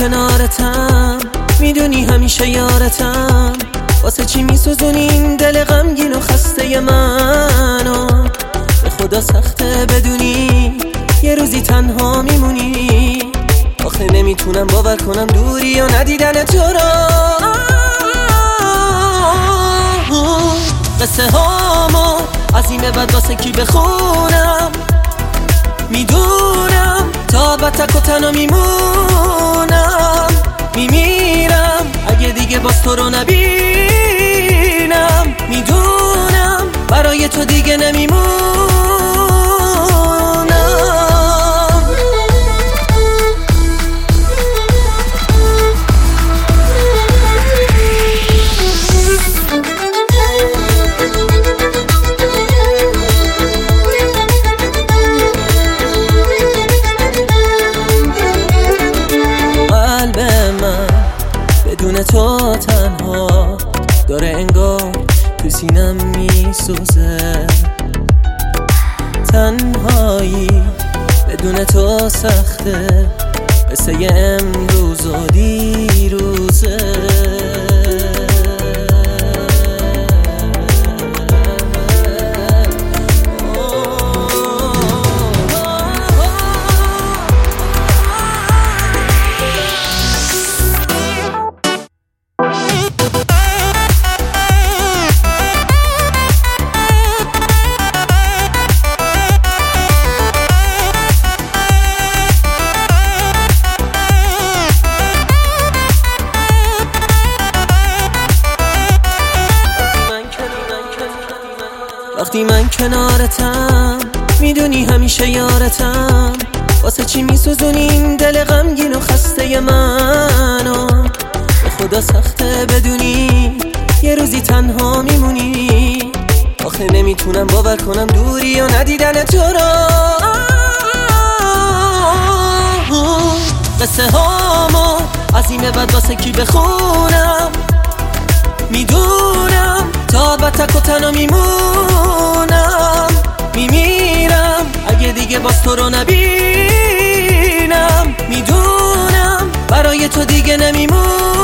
کنارتم، میدونی همیشه یارتم. واسه چی میسوزونی این دل غمگین و خسته منو؟ به خدا سخته بدونی یه روزی تنها میمونی. آخه نمیتونم باور کنم دوری و ندیدن تو را. قصه هامو از این به بعد واسه کی بخونم؟ میدونم تا با تک و تنها میمونم. میمیرم اگه دیگه باز تو رو نبینم. میدونم برای تو دیگه نمیمونم. بدون تو تنها داره انگار تو سینم میسوزه. تنهایی بدون تو سخته، قصه امروز و دیروزه. وقتی من کنارتم، میدونی همیشه یارتم. واسه چی میسوزونی این دل غمگین و خسته منو؟ به خدا سخته بدونی یه روزی تنها میمونی. آخه نمیتونم باور کنم دوری و ندیدن تو را. قصه هامو از این به بعد واسه کی بخونم؟ میدونم تا با تک و تنها میمونم. میمیرم اگه دیگه باز تو رو نبینم. میدونم برای تو دیگه نمیمونم.